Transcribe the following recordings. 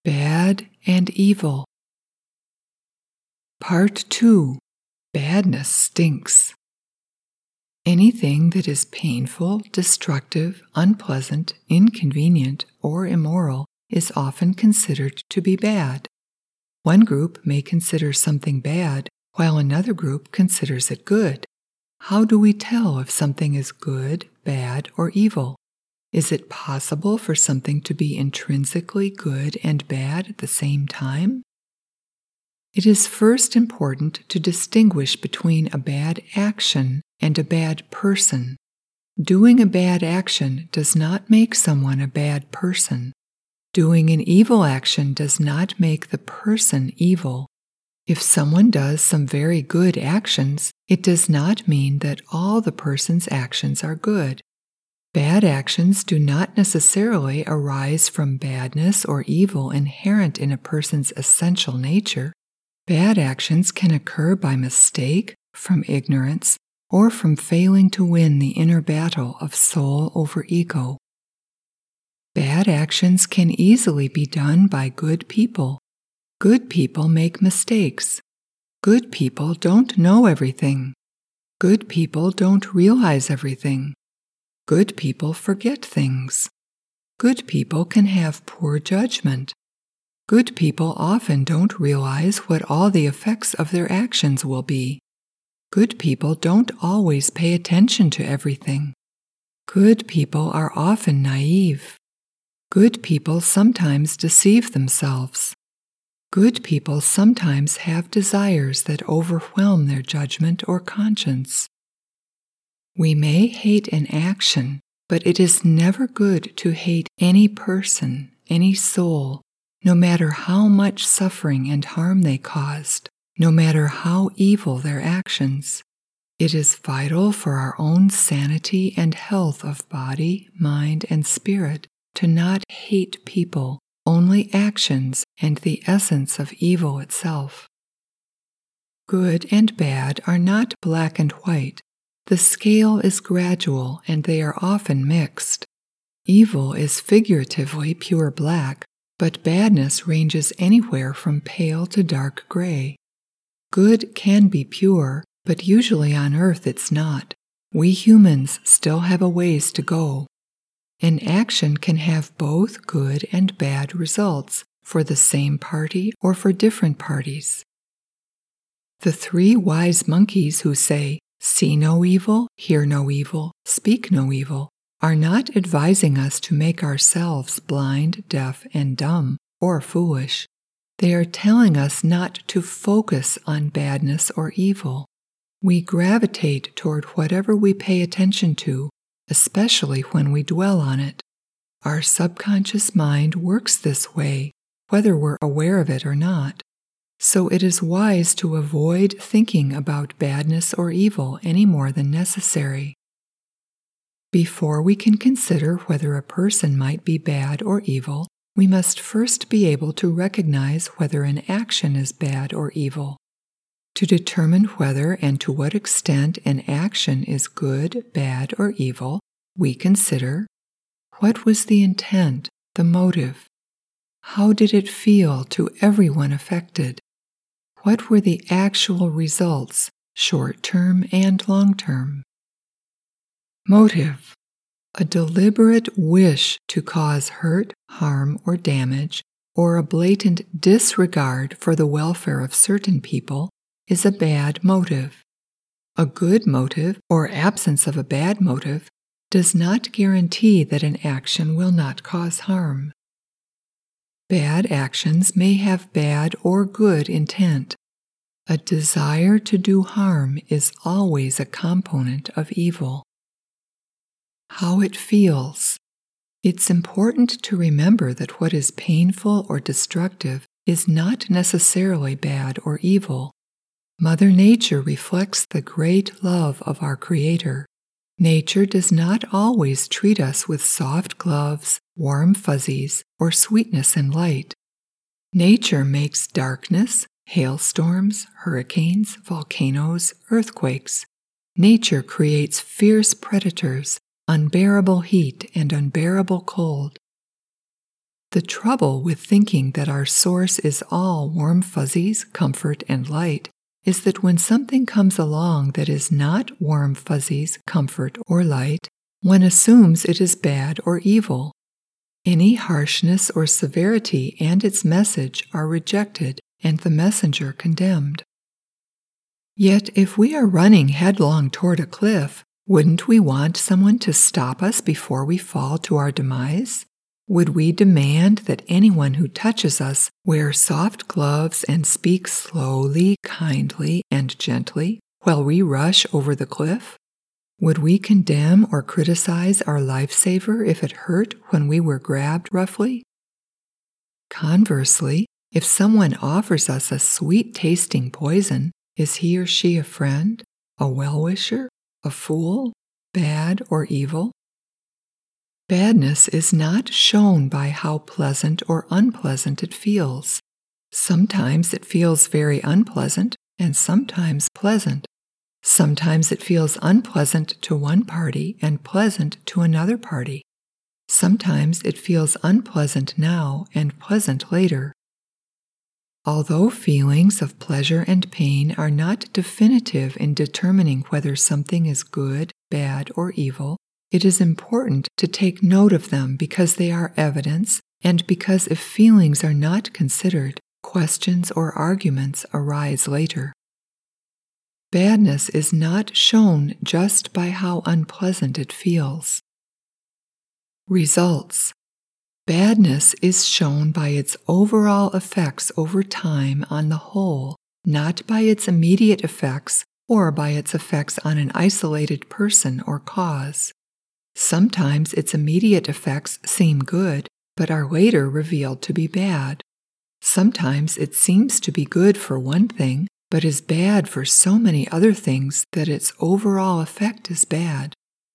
Bad and evil. Part 2. Badness stinks. Anything that is painful, destructive, unpleasant, inconvenient, or immoral is often considered to be bad. One group may consider something bad, while another group considers it good. How do we tell if something is good, bad, or evil? Is it possible for something to be intrinsically good and bad at the same time? It is first important to distinguish between a bad action and a bad person. Doing a bad action does not make someone a bad person. Doing an evil action does not make the person evil. If someone does some very good actions, it does not mean that all the person's actions are good. Bad actions do not necessarily arise from badness or evil inherent in a person's essential nature. Bad actions can occur by mistake, from ignorance, or from failing to win the inner battle of soul over ego. Bad actions can easily be done by good people. Good people make mistakes. Good people don't know everything. Good people don't realize everything. Good people forget things. Good people can have poor judgment. Good people often don't realize what all the effects of their actions will be. Good people don't always pay attention to everything. Good people are often naive. Good people sometimes deceive themselves. Good people sometimes have desires that overwhelm their judgment or conscience. We may hate an action, but it is never good to hate any person, any soul, no matter how much suffering and harm they caused, no matter how evil their actions. It is vital for our own sanity and health of body, mind, and spirit to not hate people, only actions and the essence of evil itself. Good and bad are not black and white. The scale is gradual and they are often mixed. Evil is figuratively pure black, but badness ranges anywhere from pale to dark gray. Good can be pure, but usually on earth it's not. We humans still have a ways to go. An action can have both good and bad results for the same party or for different parties. The 3 wise monkeys who say, "See no evil, hear no evil, speak no evil," are not advising us to make ourselves blind, deaf, and dumb, or foolish. They are telling us not to focus on badness or evil. We gravitate toward whatever we pay attention to, especially when we dwell on it. Our subconscious mind works this way, whether we're aware of it or not. So it is wise to avoid thinking about badness or evil any more than necessary. Before we can consider whether a person might be bad or evil, we must first be able to recognize whether an action is bad or evil. To determine whether and to what extent an action is good, bad, or evil, we consider: what was the intent, the motive? How did it feel to everyone affected? What were the actual results, short-term and long-term? Motive: a deliberate wish to cause hurt, harm, or damage, or a blatant disregard for the welfare of certain people, is a bad motive. A good motive, or absence of a bad motive, does not guarantee that an action will not cause harm. Bad actions may have bad or good intent. A desire to do harm is always a component of evil. How it feels. It's important to remember that what is painful or destructive is not necessarily bad or evil. Mother Nature reflects the great love of our Creator. Nature does not always treat us with soft gloves, warm fuzzies, or sweetness and light. Nature makes darkness, hailstorms, hurricanes, volcanoes, earthquakes. Nature creates fierce predators, unbearable heat, and unbearable cold. The trouble with thinking that our source is all warm fuzzies, comfort, and light is that when something comes along that is not warm fuzzies, comfort, or light, one assumes it is bad or evil. Any harshness or severity and its message are rejected and the messenger condemned. Yet if we are running headlong toward a cliff, wouldn't we want someone to stop us before we fall to our demise? Would we demand that anyone who touches us wear soft gloves and speak slowly, kindly, and gently while we rush over the cliff? Would we condemn or criticize our lifesaver if it hurt when we were grabbed roughly? Conversely, if someone offers us a sweet-tasting poison, is he or she a friend, a well-wisher, a fool, bad or evil? Badness is not shown by how pleasant or unpleasant it feels. Sometimes it feels very unpleasant and sometimes pleasant. Sometimes it feels unpleasant to one party and pleasant to another party. Sometimes it feels unpleasant now and pleasant later. Although feelings of pleasure and pain are not definitive in determining whether something is good, bad, or evil, it is important to take note of them because they are evidence and because if feelings are not considered, questions or arguments arise later. Badness is not shown just by how unpleasant it feels. Results. Badness is shown by its overall effects over time on the whole, not by its immediate effects or by its effects on an isolated person or cause. Sometimes its immediate effects seem good, but are later revealed to be bad. Sometimes it seems to be good for one thing, but is bad for so many other things that its overall effect is bad.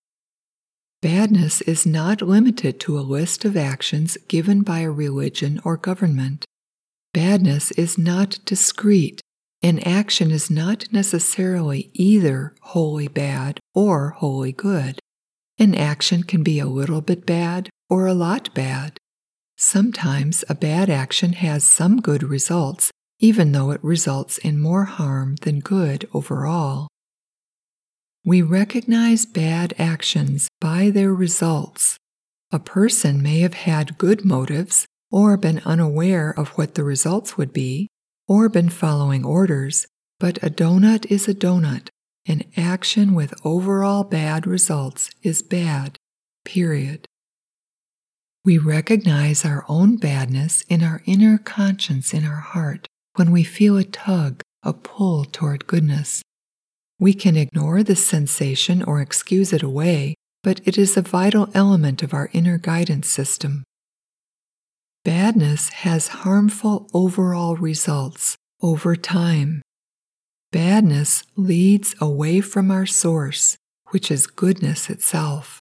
Badness is not limited to a list of actions given by a religion or government. Badness is not discrete. An action is not necessarily either wholly bad or wholly good. An action can be a little bit bad or a lot bad. Sometimes a bad action has some good results, even though it results in more harm than good overall. We recognize bad actions by their results. A person may have had good motives, or been unaware of what the results would be, or been following orders, but a donut is a donut. An action with overall bad results is bad, period. We recognize our own badness in our inner conscience in our heart when we feel a tug, a pull toward goodness. We can ignore this sensation or excuse it away, but it is a vital element of our inner guidance system. Badness has harmful overall results over time. Badness leads away from our source, which is goodness itself.